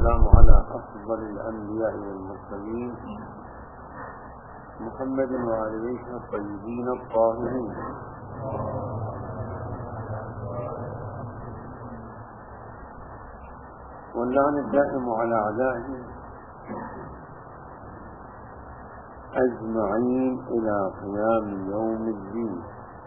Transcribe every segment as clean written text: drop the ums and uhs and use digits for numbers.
والسلام على أفضل الأنبياء والمرسلين محمد وآله الطيبين الطاهرين. واللعن الدائم على أعدائهم أجمعين إلى قيام يوم الدين.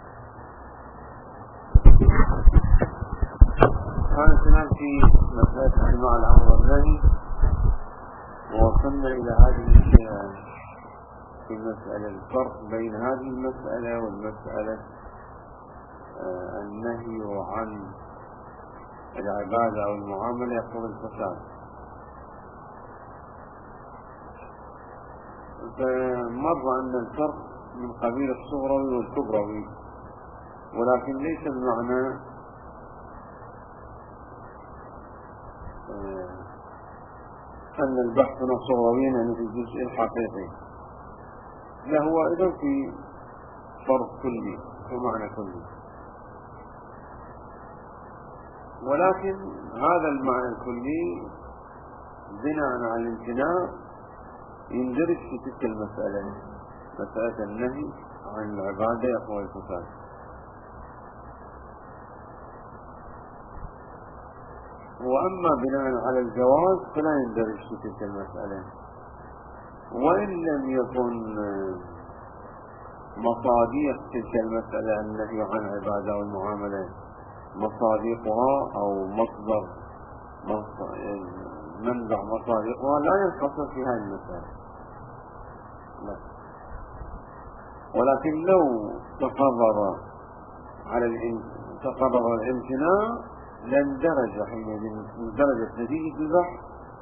كانت في مسألة اجتماع الأمر والنهي، ووصلنا إلى هذه في المسألة الفرق بين هذه المسألة والمسألة النهي عن العبادة أو المعاملة يقتضي الفساد. فمر أن الفرق من قبيل الصغروي والكبروي، ولكن ليس بمعنى أن البحث هنا صغروي يعني في الجزء الحقيقي، لا، هو إذا في فرق كلي ومعنى كلي، ولكن هذا المعنى الكلي بناء على الامتناع يندرج في تلك المسألة، مسألة النهي عن العبادة يقوى الفساد. وأما بناء على الجواز فلا يندرج في تلك المسألة، وإن لم يكن مصادق تلك المسألة النهي عن العبادة والمعاملة مصادقها أو منبع مصادقها لا ينقصر في هذه المسألة، لا. ولكن لو تقرر الامتناع لاندرج حينئذ درجة نتيجة البحث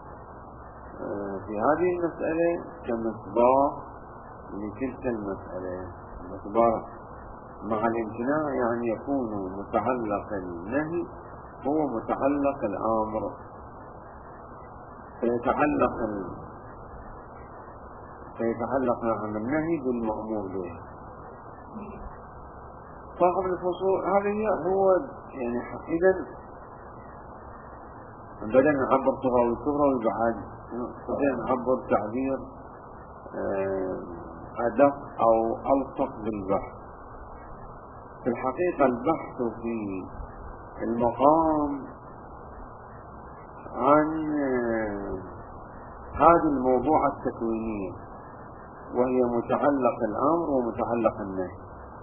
في هذه المسألة كمصداق لتلك المسألة. المصداق مع الامتناع يعني يكون متعلق النهي هو متعلق الأمر، فيتعلق عن النهي بالمأمور به. صاحب الفصول هذا هو يعني إذا بدنا نعبر صغروي كبروي بعد بدنا نعبر تعبير أدق أو ألصق بالبحث. في الحقيقة البحث في المقام عن هذه الموضوع التكوينية، وهي متعلق الأمر ومتعلق النهي،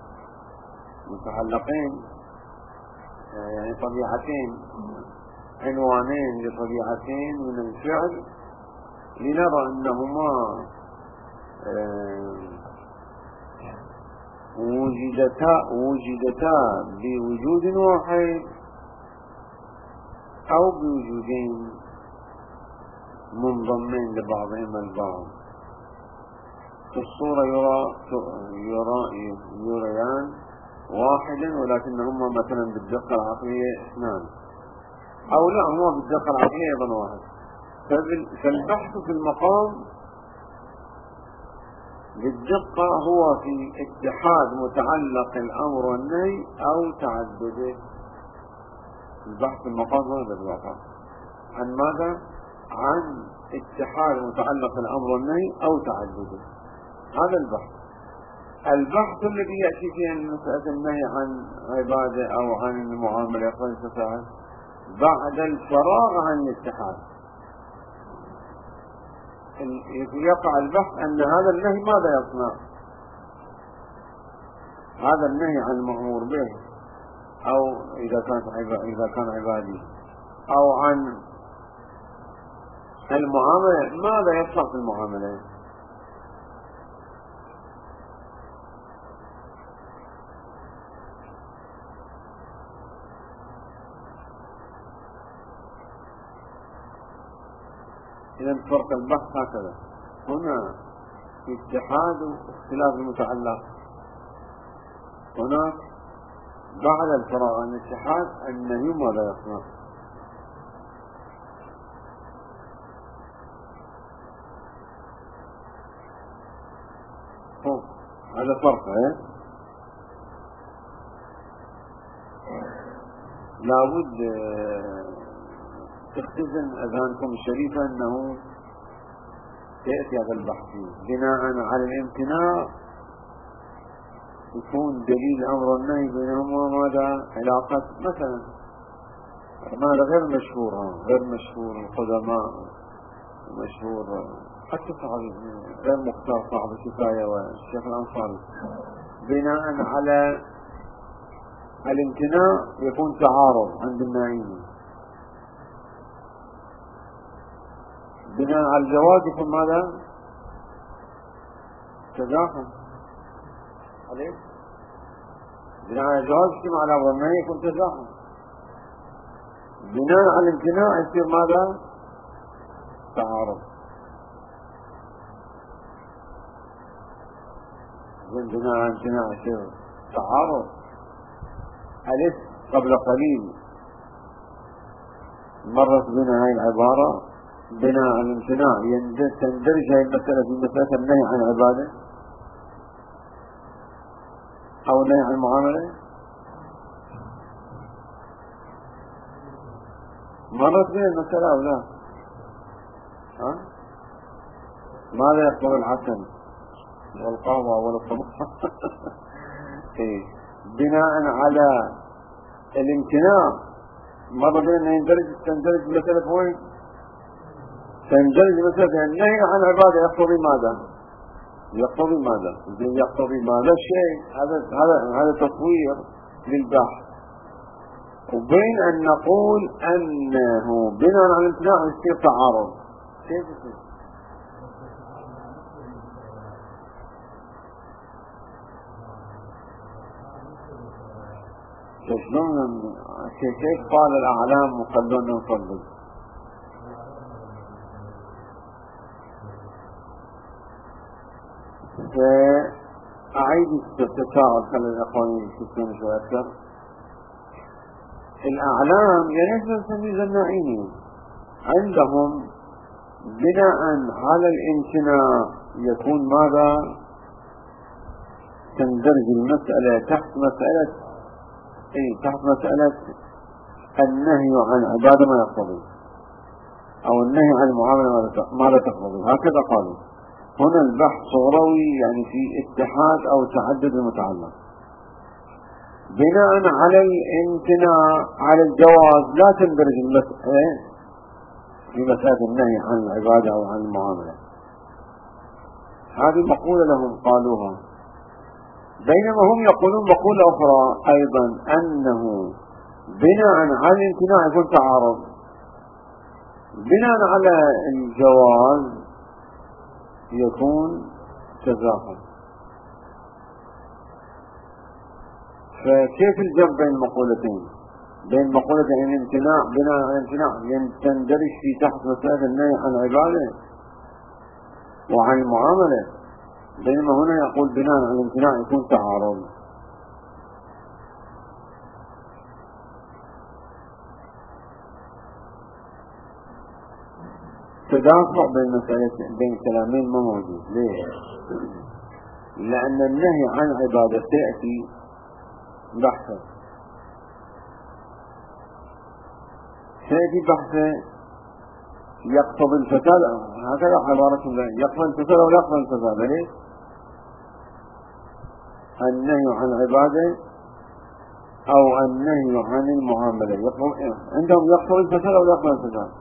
متعلقين يعني طبيعتين، عنوانين لطبيعتين من الفعل، لنرى أنهما وجدتا بوجود واحد أو بوجودين منضمين لبعضهما البعض. في الصورة يريان واحدا، ولكنهما مثلا بالدقة العقلية اثنان، أو لا، هو بالدقة العقلية أيضا واحد. فالبحث في المقام بالدقة هو في اتحاد متعلق الأمر والنهي أو تعدده. البحث في المقام هذا الواقع عن ماذا؟ عن اتحاد متعلق الأمر والنهي أو تعدده. هذا البحث الذي يأتي فيه مسألة النهي عن عبادة أو عن المعاملة يقول الفساد بعد الفراغ عن الاتحاد. يقع البحث أن هذا النهي ماذا يصنع؟ هذا النهي عن المأمور به، أو إذا كان عبادي، أو عن المعاملة ماذا يصنع في المعاملة؟ إذا فرق البحث هكذا، هنا في اتحاد واختلاف المتعلق، هناك بعد الفراغ عن الاتحاد النهي ماذا يصنع. هذا فرق. لابد تختزن أذهانكم الشريفة أنه سيأتي هذا البحث بناء على الامتناع يكون دليل الأمر والنهي بينهما ماذا علاقة مثلا هذا غير مشهور القدماء مشهور حتى صحابي غير مختار صاحب الكفاية والشيخ الأنصاري بناء على الامتناع يكون تعارض عند النائمين، بناء على الجواز يكون ماذا؟ تزاحم عليه، بناء على الجواز يكون على أمر النهي يكون تزاحم، بناء على الامتناع يصير ماذا؟ تعارض. بناء على الامتناع يصير تعارض. ألف قبل قليل مرت بنا هاي العبارة بناء على الامتناع تندرج هاي المسألة في مسألة النهي عن العبادة أو النهي عن المعاملة. مرت بنا المسألة أو لا؟ ماذا يقتضي الحسن والقهوة والطبخ؟ بناء على الامتناع مرة بنا تندرج مسألة وين؟ تندرج مسألة النهي عن العبادة يقتضي ماذا؟ يقتضي ماذا الشيء هذا تصوير للبحث، وبين أن نقول أنه بناء على الامتناع يصير تعارض. كيف يصير؟ كيف قال الأعلام وخلونا نصدق؟ فأعيد التساؤل خلي الأخوان يشوفون شوي أكثر. الأعلام يعني نسميه النائمين عندهم بناء على الامتناع يكون ماذا؟ تندرج المسألة تحت مسألة النهي عن عبادة ما يقتضي أو النهي عن المعاملة ما لا تقتضي. هكذا قالوا. هنا البحث صغروي يعني في اتحاد أو تعدد المتعلق. بناء على الامتناع على الجواز لا تندرج المسألة في مسألة النهي عن العبادة أو عن المعاملة. هذه مقولة لهم قالوها، بينما هم يقولون مقولة أخرى أيضا أنه بناء على الامتناع يكون تعارض، بناء على الجواز يكون تزاحم. فكيف الجمع بين المقولتين؟ بين مقولة الامتناع بناء على الامتناع تندرج في تحت مسألة النهي عن العبادة وعن المعاملة، بينما هنا يقول بناء على الامتناع يكون تعارض. تدافع بين كلامين ما موجود. ليه؟ لأن النهي عن عبادة سيأتي بحثا يقتضي الفساد، هكذا عبارة الله يقتضي الفساد أو لا يقتضي الفساد. ليه؟ النهي عن عبادة أو النهي عن المعاملة عندهم يقتضي الفساد أو لا يقتضي الفساد.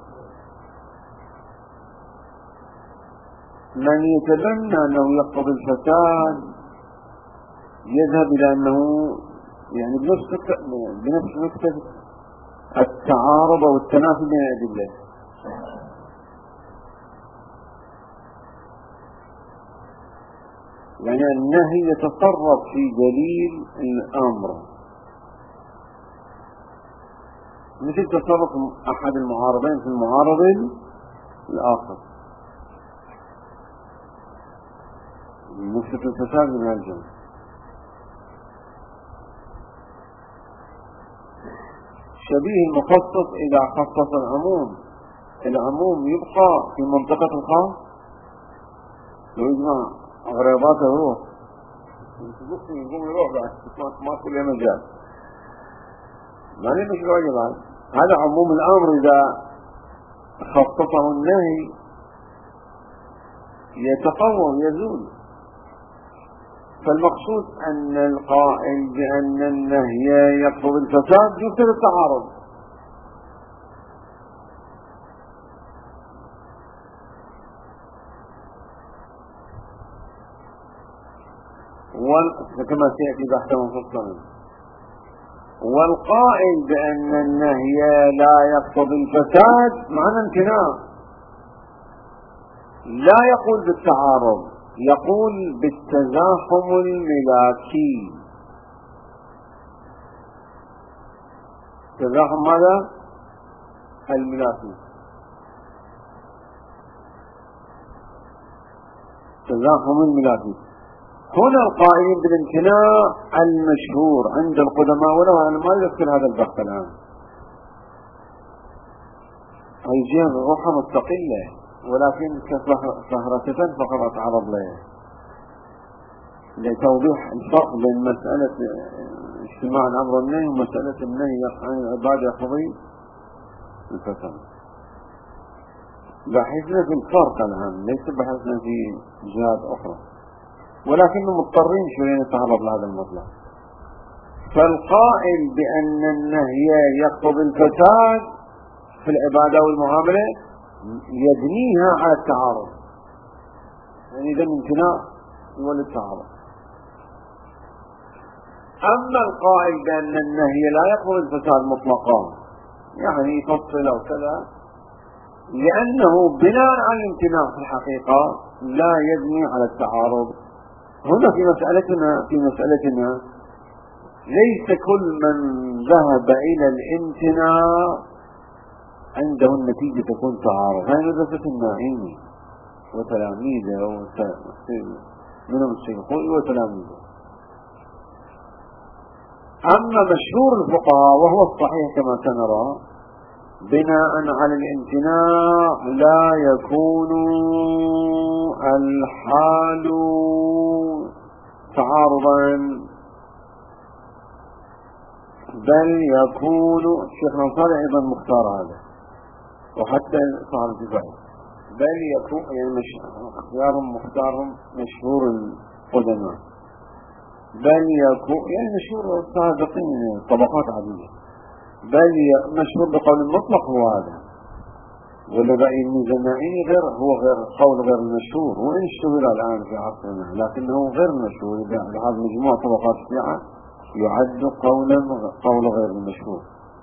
من يتبنى أنه يقتضي الفساد يذهب إلى أنه يعني بنفس نقطة التعارض أو التنافي بين الأدلة. يعني النهي يتصرف في دليل الأمر مثل تصرف أحد المعارضين في المعارض الآخر. نقطة الفساد من الجنة. شبيه المخصص إذا خصص العموم يبقى في منطقة الخاص ويجمع غريباته يروح يقوم يروح بعد ما كل مجال ما لي مش واجب. هذا عموم الأمر إذا خصصه النهي يتقوى ويزول. فالمقصود أن القائل بأن النهي يقتضي الفساد يفسد التعارض. كما سيأتي بحث مفصلا. والقائل بأن النهي لا يقتضي الفساد معنى امتناع، لا يقول بالتعارض، يقول بالتزاحم الملاكي. تزاحم ماذا؟ الملاكي. تزاحم الملاكي. هنا القائلين بالامتناع المشهور عند القدماء، ولو أنا ما يذكر هذا البحث الآن، هي جهة روحها مستقلة، ولكن كفهرسة فقط أتعرض له لتوضيح الفرق بين مسألة اجتماع الأمر والنهي ومسألة النهي عن العبادة يقتضي الفساد. بحثنا في الفرق الآن، ليس بحثنا في جهات أخرى، ولكنهم مضطرين شوية نتعرض لهذا المطلب. فالقائل بأن النهي يقتضي الفساد في العبادة والمعاملة يبنيها على التعارض، يعني إذا امتناع يولد التعارض. أما القائل بأن النهي لا يقتضي الفساد مطلقا، يعني يفصل أو كذا، لأنه بناء على الامتناع في الحقيقة لا يبني على التعارض. هنا في مسألتنا ليس كل من ذهب إلى الامتناع عنده النتيجة تكون تعارض. هذه مدرسة الناعيمي وتلاميذه منهم الشيخ الخوئي وتلاميذه. أما مشهور الفقهاء وهو الصحيح كما سنرى، بناء على الامتناع لا يكون الحال تعارضا، بل يكون الشيخ نصار أيضا مختار هذا، وحتى صار الجبال، بل يكون يعني اختيارهم مختارهم مشهور القدماء، بل يكون يعني مشهور السابقين طبقات عديدة، بل مشهور بقول المطلق هو هذا، ولا رأي الميزانعيني هو غير قول غير المشهور، وإن اشتهر الآن في عصرنا لكنه غير مشهور. بهذا مجموع طبقات الشيعة يعد قول غير المشهور.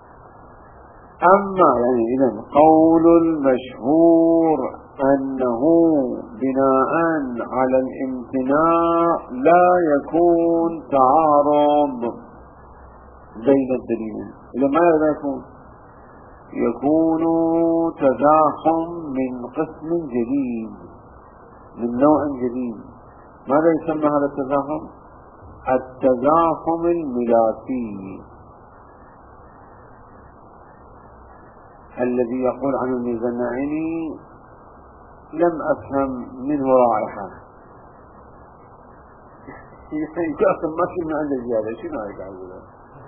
أما يعني إذن قول المشهور أنه بناء على الامتناع لا يكون تعارض بين الدليلين، لماذا يكون تزاحم من قسم جديد من نوع جديد. ماذا يسمى هذا التزاحم؟ التزاحم الملاكي الذي يقول عن الميزانعيني لم أفهم منه رائحة. يقول ما شفنا عنده زيادة، شنو هيك عزيزة؟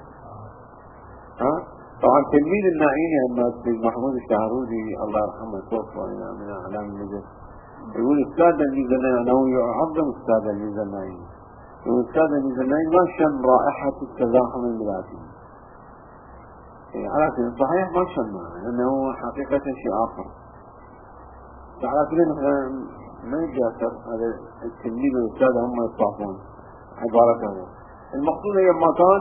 طبعا تلميذ الناعيني أما محمود الشهرودي الله يرحمه توفى من أعلام النجف، يقول أستاذ الميزانعيني، أنه يعظم أستاذ الميزانعيني، يقول أستاذ الميزانعيني ما شم رائحة التزاحم الملاكي. على كل صحيح ما شمها، لأنه حقيقة شيء آخر. على كل ما يجاسر هذا التلميذ والأستاذ هم يطافون عبارته. المقصود هي ما كان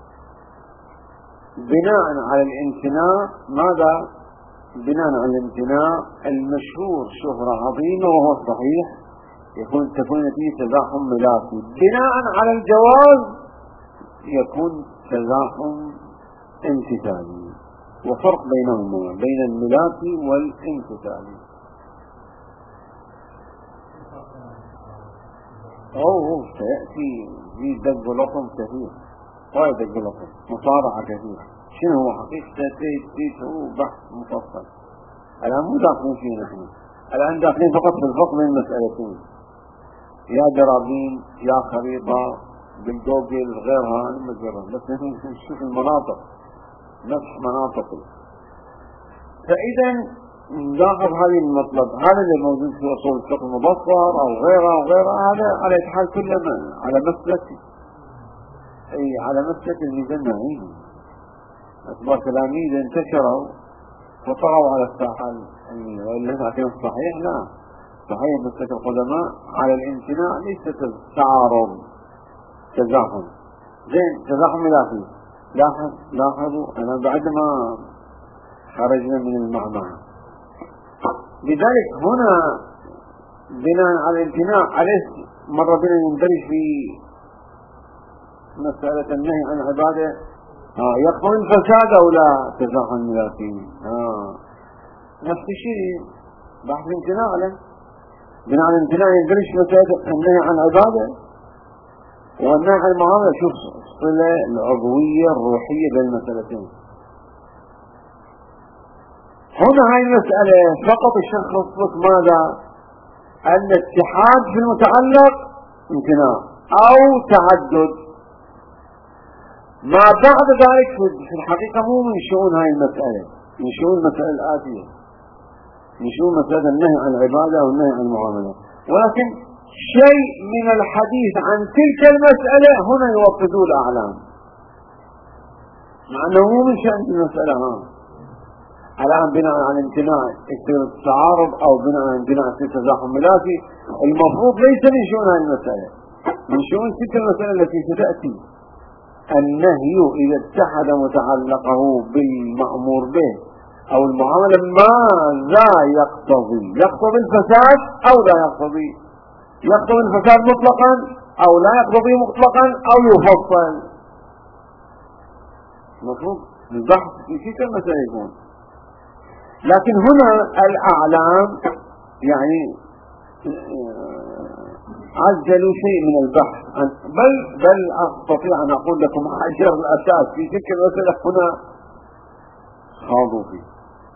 بناء على الامتناع. ماذا بناء على الامتناع؟ المشهور شهرة عظيمة وهو الصحيح تكون نتيجة تزاحم ملاكي. بناء على الجواز يكون تزاحم امتثالي، وفرق بينهما بين الملاكي والامتثالي. سيأتي في دق لطم كثير، وايد دق لطم، مصارعة كثيرة. شنو هو حقيقة هو بحث مفصل. الآن مو داخلين فيه نحن، الآن داخلين فقط في الفرق بين المسألتين، يا جرابين يا خريطة بالجوجل غيرها المجرد، بس نشوف المناطق، نفس مناطق. فإذا ناخذ هذه المطلب، هذا اللي موجود في اصول الفقه المبصر او غيره، هذا على حال كل من على مسلك على مسلك الميزانيين. اكبر تلاميذ انتشروا وطغوا على الساحه العلميه، والا لكن الصحيح لا، صحيح مسلك القدماء على الامتناع، ليس تعارض تزاحم. زين تزاحم لا فيه. لاحظوا انا بعد ما خرجنا من المعمعة، لذلك هنا بناء على الامتناع عليه مرة بنا يندرج في مسألة النهي عن عبادة يقتضي الفساد او لا تزاحم لا فيه. نفس الشيء بحث الامتناع له، بناء على الامتناع يندرج في مسألة النهي عن عبادة والنهي عن المعاملة. شوف الصلة العضوية الروحية بين المسألتين. هنا هاي المسألة فقط الشيخ خصص ماذا؟ الاتحاد في المتعلق امتناع أو تعدد. ما بعد ذلك في الحقيقة مو من شؤون هاي المسألة، من شؤون المسألة الآتية، من شؤون مسألة النهي عن العبادة أو النهي عن المعاملة، ولكن شيء من الحديث عن تلك المسألة هنا يوقظوا الأعلام، مع أنه مو من شأن المسألة. الآن بناء على امتناع يصير التعارض أو بناء على امتناع يصير تزاحم ملافي، المفروض ليس من شؤون هذه المسألة، من شؤون تلك المسألة التي ستأتي. النهي إذا اتحد متعلقه بالمأمور به أو المعاملة ماذا يقتضي؟ يقتضي الفساد أو لا يقتضي؟ يقتضي الفساد مطلقا أو لا يقتضي مطلقا أو يفصل؟ المفروض البحث في تلك المسألة يكون. لكن هنا الأعلام يعني عجلوا شيء من البحث بل أستطيع أن أقول لكم حجر الأساس في تلك المسألة هنا خاضوا فيه.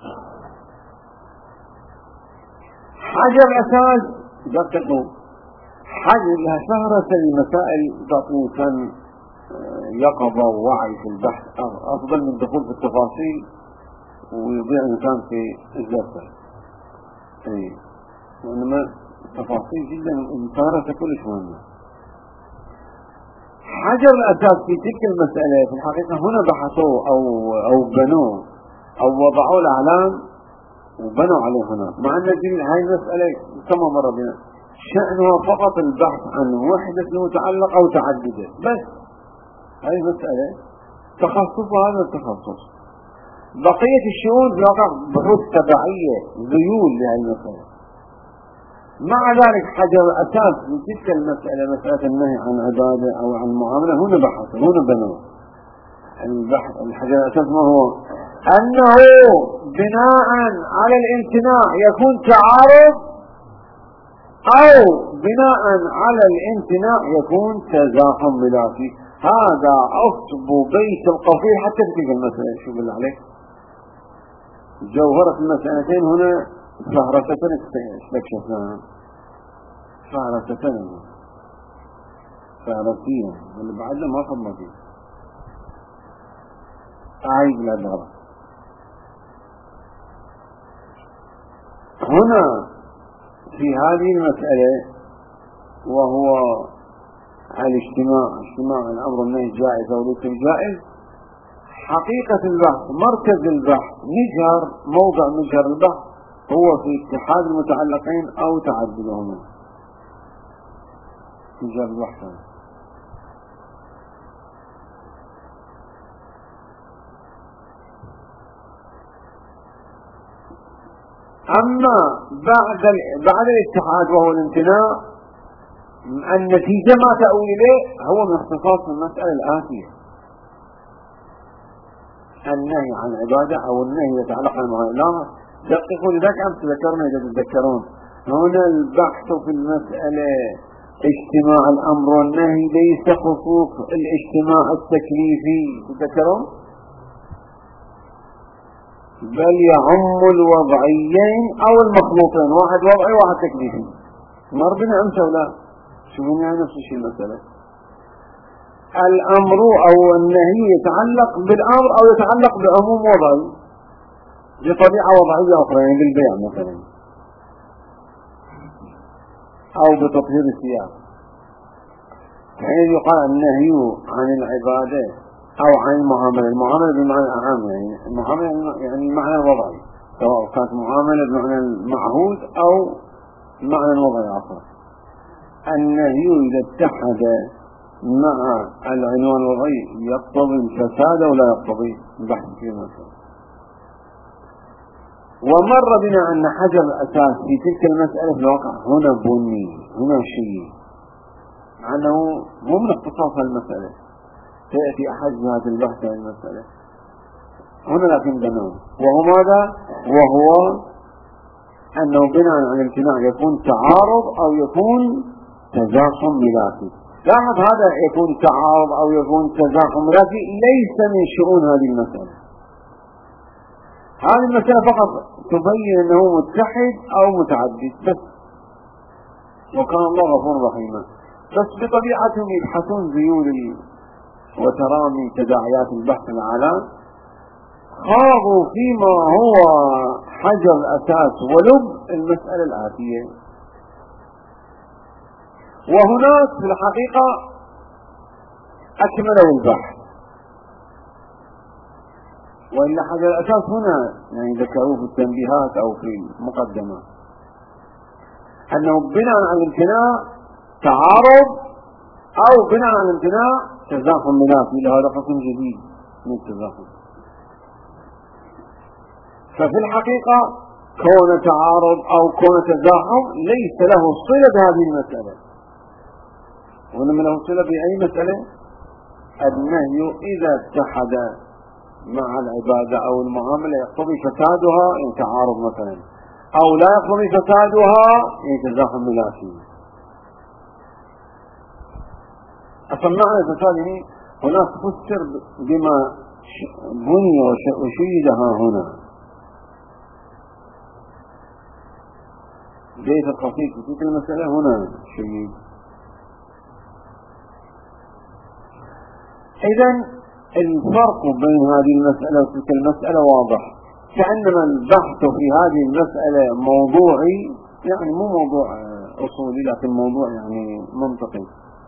حجر الأساس دققوا، حجر لها شهرة المسائل تعطي كان يقظة ووعي في البحث أفضل من الدخول في التفاصيل ويضيع الإنسان في الجلسة. وإنما تفاصيل جدا متارة كلش مهمة. حجر الأساس في تلك المسألة في الحقيقة هنا بحثوا أو بنوا أو وضعوا الأعلام وبنوا عليه هنا، مع أن هاي المسألة كما مر بنا شأنها فقط البحث عن وحدة المتعلق أو تعدده بس. هاي المسألة تخصص هذا التخصص، بقية الشؤون في الواقع بحوث تبعية ذيول لهذه المسألة. مع ذلك حجر الأساس من تلك المسألة، مسألة النهي عن عبادة أو عن معاملة، هنا بحث هنا بنوا البحث. الحجر الأساس ما هو؟ أنه بناء على الامتناع يكون تعارض أو بناء على الامتناع يكون تزاحم ملافي. هذا أصب بيت القصير حتى في تلك المسألة. شو بالله عليك؟ جوهرة المسألتين هنا فهرستين استكشفناها، فهرستين اللي بعدنا ما صبنا فيه أعيد لا دغرة. هنا في هذه المسألة وهو اجتماع الأمر النهي جائز أو ليس جائز، حقيقة البحث مركز البحث موضع مجهر البحث هو في اتحاد المتعلقين أو تعددهما. مجهر البحث. أما بعد الاتحاد وهو الامتناع، النتيجة ما تأوي إليه هو من اختصاص المسألة الآتية: النهي عن عبادة أو النهي يتعلق بالمعاملة. دققوا لذلك أمس ذكرنا إذا تتذكرون هنا البحث في المسألة اجتماع الأمر والنهي ليس خصوص الاجتماع التكليفي، تتذكرون؟ بل يعم الوضعيين أو المخلوطين، واحد وضعي واحد تكليفي. مر بنا أمس ولا شوفنا نفس الشيء المسألة. الأمر أو النهي يتعلق بالأمر أو يتعلق بعموم وضعي. بطبيعة وضعية أخرى، يعني بالبيع مثلا أو بتطهير الثياب، حين يقال النهي عن العبادة أو عن المعاملة. المعاملة بمعنى الأعام، يعني المعاملة يعني المعنى الوضعي، سواء كانت معاملة بمعنى المعهود أو المعنى الوضعي الآخر. النهي إذا اتحد مع العنوان الوضعي يقتضي الفساد ولا يقتضي البحث في المسألة. ومر بنا أن حجر الأساس في تلك المسألة في الواقع هنا بني، هنا شيء، مع أنه مو من اختصاص المسألة، سيأتي أحد هذا البحث عن المسألة هنا، لكن بناه وهو ماذا؟ وهو أنه بناء على الامتناع يكون تعارض أو يكون تزاحم ملاكي. لاحظ هذا يكون تعارض أو يكون تزاحم ملاكي ليس من شؤون هذه المسألة. هذه المسألة فقط تبين أنه متحد أو متعدد بس، وكان الله غفور رحيما. بس بطبيعتهم يبحثون ذيول وترامي تداعيات البحث الأعلى، خاضوا فيما هو حجر الأساس ولب المسألة الآتية. وهناك في الحقيقة أكملوا البحث، وإلا حجر الأساس هنا يعني ذكروه في التنبيهات أو في المقدمة، أنه بناء على الامتناع تعارض أو بناء على الامتناع تزاحم ملاكي، لهذا قسم جديد من التزاحم. ففي الحقيقة كون تعارض أو كون تزاحم ليس له صلة بهذه المسألة، وإنما له صلة بأي مسألة؟ النهي إذا اتحد مع العبادة أو المعاملة يقتضي فسادها إن تعارض مثلا، أو لا يقتضي فسادها إن تزاحم ملاكي. أصلا معنى الفساد هناك فسر بما بني وشيدها هنا. بيت القصيد في تلك المسألة هنا شيء. إذن الفرق بين هذه المسألة وتلك المسألة واضح، كأنما البحث في هذه المسألة موضوعي، يعني مو موضوع أصولي لكن موضوع يعني منطقي.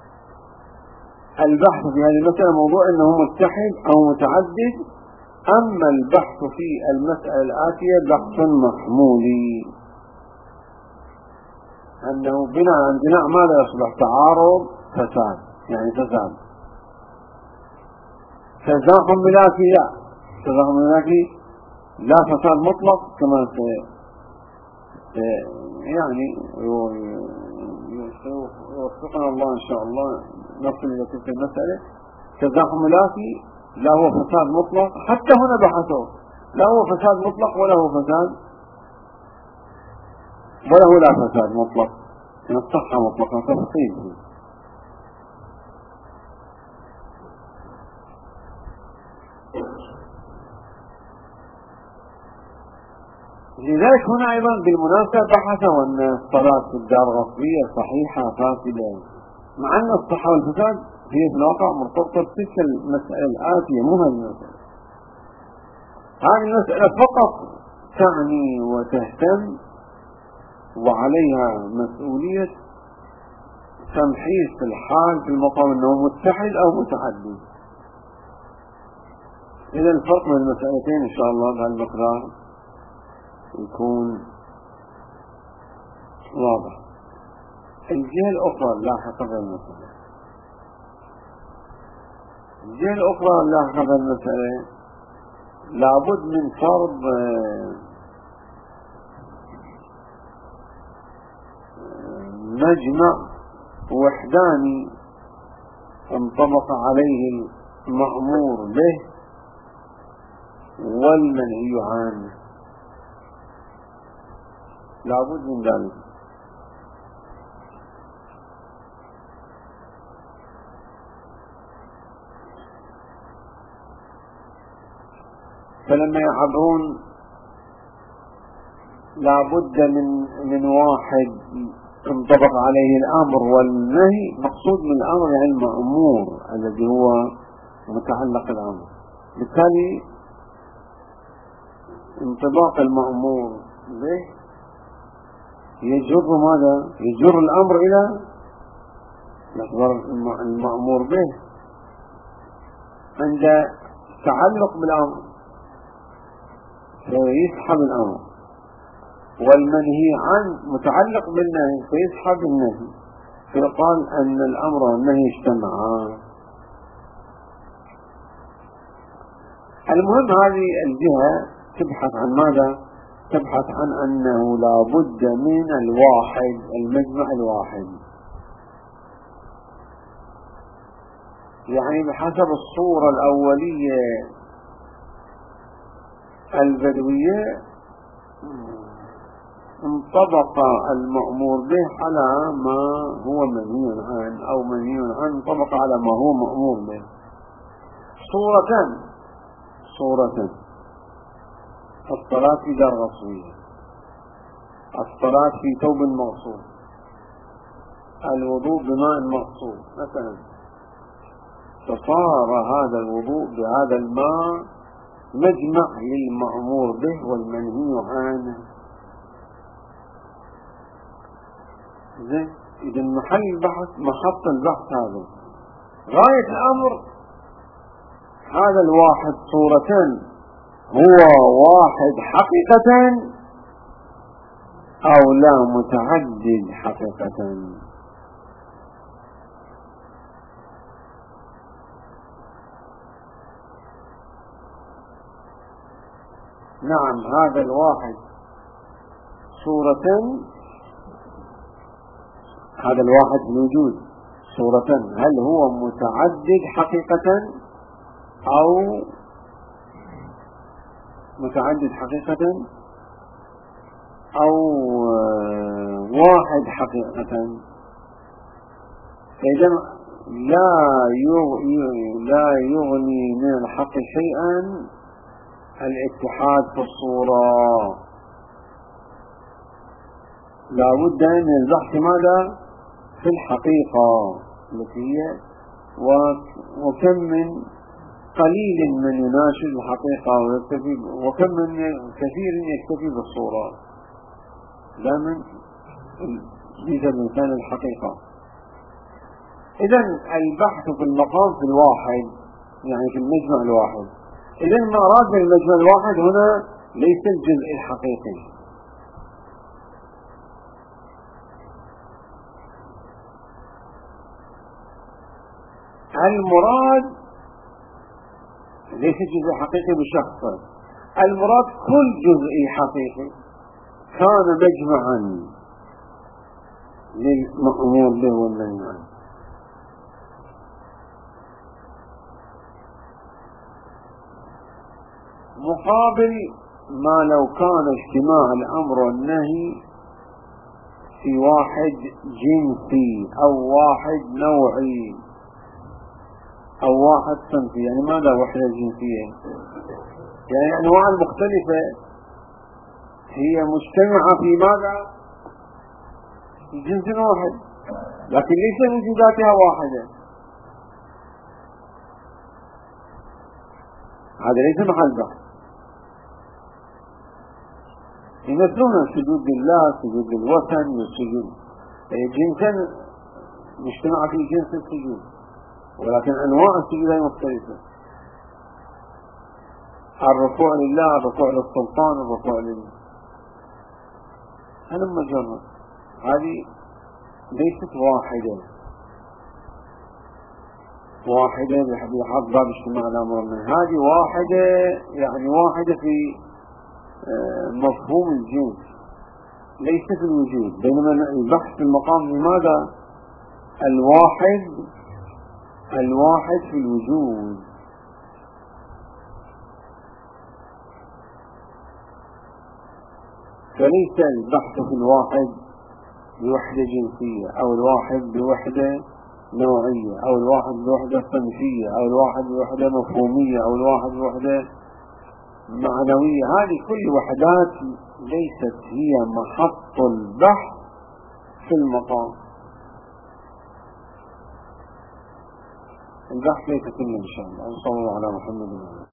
البحث في هذه المسألة موضوع أنه متحد أو متعدد، أما البحث في المسألة الآتية بحث محمولي، أنه بناء عن بناء ماذا يصبح؟ تعارض فساد، يعني فساد. تزاحم ملاكي لا، تزاحم ملاكي لا فساد مطلق كما يعني يوفقنا الله إن شاء الله نصل إلى تلك المسألة. تزاحم ملاكي لا هو فساد مطلق، حتى هنا بحثوا لا هو فساد مطلق ولا هو فساد ولا هو لا فساد مطلق، من الصحة مطلقة تفصيل. لذلك هنا أيضا بالمناسبة بحثوا أن الصلاة في الدار غصبية صحيحة فاسدة، مع أن الصحة والفساد هي في الواقع مرتبطة بتلك المسألة الآتية، مو هذه المسألة. هذه المسألة فقط تعني وتهتم وعليها مسؤولية تمحيص الحال في المقام أنه متحد أو متعدد. إذا الفرق بين المسألتين إن شاء الله بهالمقدار يكون واضح. الجهة الأخرى اللاحقة بالمسألة، الجهة الأخرى اللاحقة بالمسألة لابد من فرض مجمع وحداني انطبق عليه المأمور به والمنهي عنه، لابد من ذلك. فلما يعبرون لابد من واحد انطبق عليه الأمر والنهي، مقصود من الأمر يعني المأمور الذي هو متعلق الأمر. بالتالي انطباق المأمور به يجر ماذا؟ يجر الأمر إلى المأمور به عند تعلق بالأمر فيسحب الأمر، والمنهي عن متعلق بالنهي فيسحب النهي، فيقال أن الأمر والنهي اجتمعا. المهم هذه الجهة تبحث عن ماذا؟ تبحث عن أنه لا بد من الواحد، المجمع الواحد، يعني بحسب الصورة الأولية البدوية انطبق المأمور به على ما هو منهي عنه، أو منهي عنه انطبق على ما هو مأمور به. صورة الصلاة في دار رسولية، الصلاة في ثوب مغصوب، الوضوء بماء مغصوب مثلا، فصار هذا الوضوء بهذا الماء مجمع للمأمور به والمنهي عنه. إذا محل البحث، محط البحث هذا غاية الأمر هذا الواحد صورة هو واحد حقيقة أو لا متعدد حقيقة. نعم، هذا الواحد صورة، هذا الواحد الوجود صورة، هل هو متعدد حقيقة أو متعدد حقيقة أو واحد حقيقة؟ إذا لا يغني من الحق شيئا الاتحاد في الصورة، لا بد من البحث ماذا؟ في الحقيقة التي هي وكم من قليل من يناشد الحقيقة وكم من كثير يكتفي بالصورة، دائما ليس الإنسان الحقيقة. إذا البحث في المقام في الواحد، يعني في المجمع الواحد. إذا ما أراد من المجمع الواحد هنا ليس الجزء الحقيقي، المراد ليس جزء حقيقي بشخصه، المراد كل جزء حقيقي كان مجمعا للمأمور به والمنهي عنه. مقابل ما لو كان اجتماع الأمر والنهي في واحد جنسي أو واحد نوعي أو واحد صنفي. يعني ماذا وحدة جنسية؟ يعني الأنواع المختلفة هي مجتمعة في ماذا؟ في جنس واحد، لكن ليس وجوداتها واحدة. هذا ليس محل بحث. يمثلون سجود لله، سجود للوثن، والسجود جنسا مجتمع في جنس السجود، ولكن أنواع السجود مختلفة. الركوع لله، الركوع للسلطان، الركوع لله، هل مجرد هذه ليست واحدة بحق باب اجتماع الأمر والنهي. هذه واحدة، يعني واحدة في مفهوم الجنس، ليس في الوجود. بينما البحث في المقام لماذا؟ الواحد في الوجود. فليس البحث في الواحد بوحدة جنسية، أو الواحد بوحدة نوعية، أو الواحد بوحدة صنفية، أو الواحد بوحدة مفهومية، أو الواحد بوحدة معنوية. هذه كل وحدات ليست هي محط البحث في المقام. البحث ليس كله إن شاء الله. صلى الله على محمد.